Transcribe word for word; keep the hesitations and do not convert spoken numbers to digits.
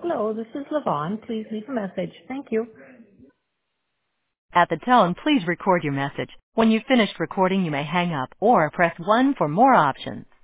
Hello, this is Lavon. Please leave a message. Thank you. At the tone, please record your message. When you've finished recording, you may hang up or press one for more options.